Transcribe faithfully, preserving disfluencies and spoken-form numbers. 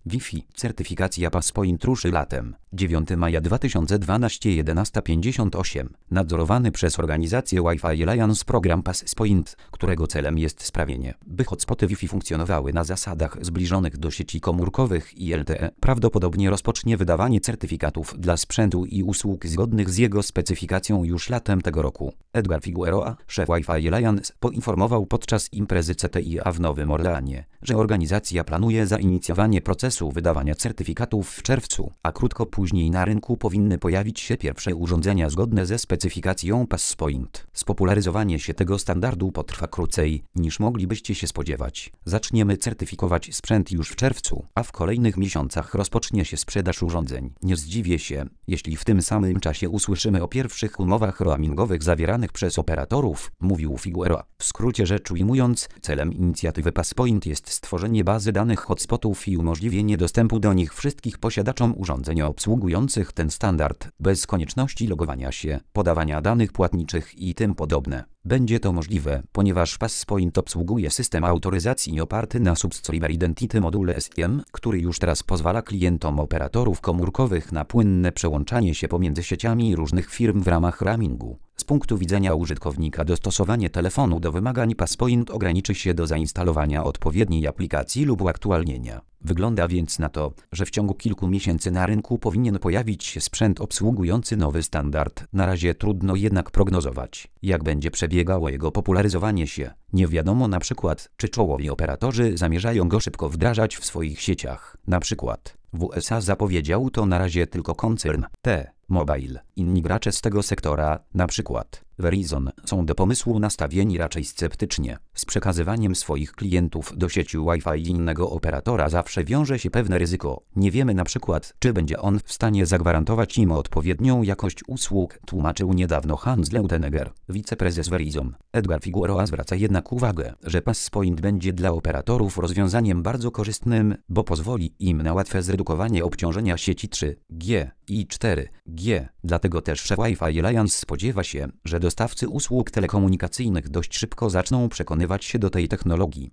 Wi-Fi. Certyfikacja Passpoint ruszy latem. dziewiątego maja dwa tysiące dwunastego jedenasta pięćdziesiąt osiem. Nadzorowany przez organizację Wi-Fi Alliance program Passpoint, którego celem jest sprawienie, by hotspoty Wi-Fi funkcjonowały na zasadach zbliżonych do sieci komórkowych i L T E, prawdopodobnie rozpocznie wydawanie certyfikatów dla sprzętu i usług zgodnych z jego specyfikacją już latem tego roku. Edgar Figueroa, szef Wi-Fi Alliance, poinformował podczas imprezy C T I A w Nowym Orleanie, że organizacja planuje zainicjowanie procesu wydawania certyfikatów w czerwcu, a krótko później na rynku powinny pojawić się pierwsze urządzenia zgodne ze specyfikacją Passpoint. Spopularyzowanie się tego standardu potrwa krócej, niż moglibyście się spodziewać. Zaczniemy certyfikować sprzęt już w czerwcu, a w kolejnych miesiącach rozpocznie się sprzedaż urządzeń. Nie zdziwię się, jeśli w tym samym czasie usłyszymy o pierwszych umowach roamingowych zawieranych przez operatorów, mówił Figueroa. W skrócie rzecz ujmując, celem inicjatywy Passpoint jest stworzenie bazy danych hotspotów i umożliwienie dostępu do nich wszystkich posiadaczom urządzeń obsługujących ten standard, bez konieczności logowania się, podawania danych płatniczych i tym podobne. Będzie to możliwe, ponieważ Passpoint obsługuje system autoryzacji oparty na Subscriber Identity module S I E M, który już teraz pozwala klientom operatorów komórkowych na płynne przełączanie się pomiędzy sieciami różnych firm w ramach roamingu. Z punktu widzenia użytkownika dostosowanie telefonu do wymagań Passpoint ograniczy się do zainstalowania odpowiedniej aplikacji lub uaktualnienia. Wygląda więc na to, że w ciągu kilku miesięcy na rynku powinien pojawić się sprzęt obsługujący nowy standard. Na razie trudno jednak prognozować, jak będzie przebiegało jego popularyzowanie się. Nie wiadomo na przykład, czy czołowi operatorzy zamierzają go szybko wdrażać w swoich sieciach. Na przykład W S A zapowiedział to na razie tylko koncern T-Mobile. Inni gracze z tego sektora, na przykład Verizon, są do pomysłu nastawieni raczej sceptycznie. Z przekazywaniem swoich klientów do sieci Wi-Fi innego operatora zawsze wiąże się pewne ryzyko. Nie wiemy na przykład, czy będzie on w stanie zagwarantować im odpowiednią jakość usług, tłumaczył niedawno Hans Leutenegger, wiceprezes Verizon. Edgar Figueroa zwraca jednak uwagę, że Passpoint będzie dla operatorów rozwiązaniem bardzo korzystnym, bo pozwoli im na łatwe zredukowanie obciążenia sieci trzy G i cztery G. Dlatego też szef Wi-Fi Alliance spodziewa się, że dostawcy usług telekomunikacyjnych dość szybko zaczną przekonywać się do tej technologii.